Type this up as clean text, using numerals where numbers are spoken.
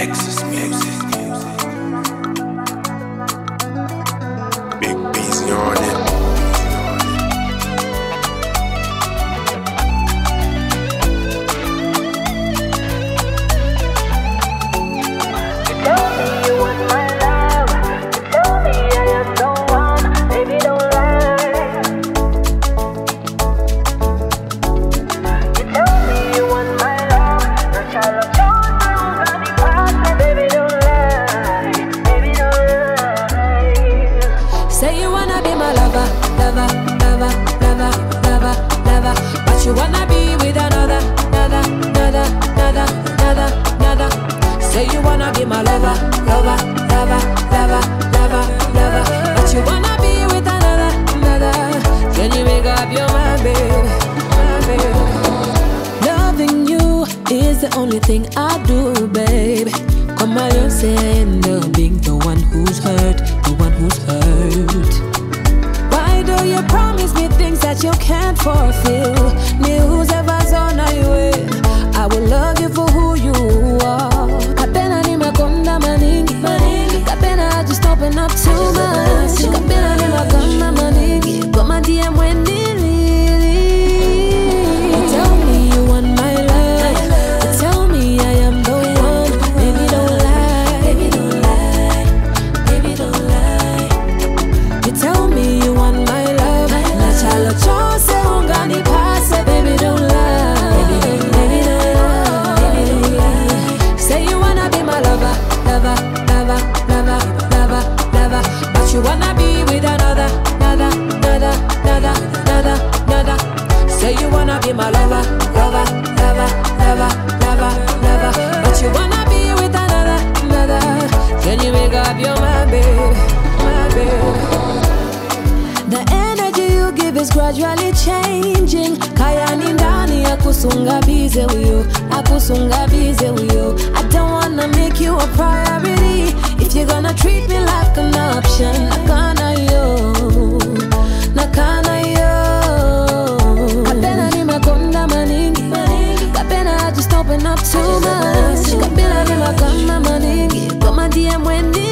Nexus Music. Big Beezy on it. You wanna be with another. Say you wanna be my lover. But you wanna be with another. Can you make up your mind, baby? Loving you is the only thing I do, baby. Come on, you're saying being the one who's hurt. Why do you promise me things that you can't fulfill? Me who's ever on highway, I will love you for who you are. Kapena ni makonda maningi. Kapena just open up too much. Kapena ni makonda maningi. Koma DM when tell me you want my love. Tell me I am the one. Baby don't lie. You tell me you want my love. Nachalo chose ungani pase. Baby don't lie. Say you wanna be my lover. But you wanna be with another. Say you wanna be my lover. But you wanna be with another. Can you make up your mind, baby? The energy you give is gradually changing. Kaya ni ndani ya kusunga bize huyo. I don't wanna make you a priority. If you're gonna treat me like an option, nakana yo. Kapena ni makonda maningi. Kapena just open up too much. Kapena ni makonda maningi. Koma DM when